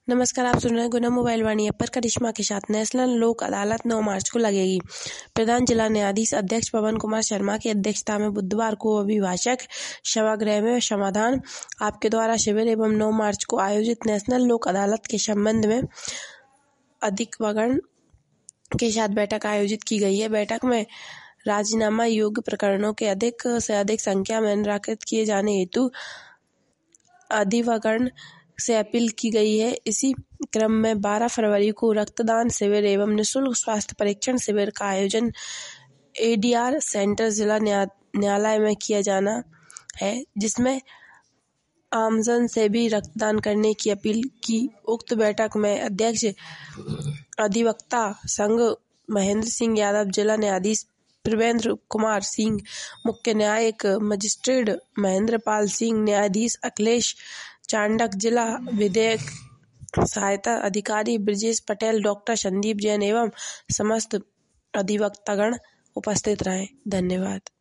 नमस्कार, आप सुन रहे हैं गुना मोबाइल वाणी ऐप पर करिश्मा के साथ। नेशनल लोक अदालत 9 मार्च को लगेगी। प्रधान जिला न्यायाधीश अध्यक्ष पवन कुमार शर्मा की अध्यक्षता में बुधवार को अभिभाषक सभागृह में समाधान आपके द्वारा शिविर एवं 9 मार्च को आयोजित नेशनल लोक अदालत के संबंध में अधिवक्तागण के साथ बैठक आयोजित की गई है। बैठक में राजीनामा योग्य प्रकरणों के अधिक से अधिक संख्या में निराकृत किए जाने हेतु अधिवक्तागण से अपील की गई है। इसी क्रम में 12 फरवरी को रक्तदान शिविर एवं निःशुल्क स्वास्थ्य परीक्षण शिविर का आयोजन ADR सेंटर जिला न्यायालय में किया जाना है, जिसमें आमजन से भी रक्तदान करने की अपील की। उक्त बैठक में अध्यक्ष अधिवक्ता संघ महेंद्र सिंह यादव, जिला न्यायाधीश त्रिवेंद्र कुमार सिंह, मुख्य न्यायिक मजिस्ट्रेट महेंद्र पाल सिंह, न्यायाधीश अखिलेश चांडक, जिला विधिक सहायता अधिकारी ब्रजेश पटेल, डॉक्टर संदीप जैन एवं समस्त अधिवक्तागण उपस्थित रहे। धन्यवाद।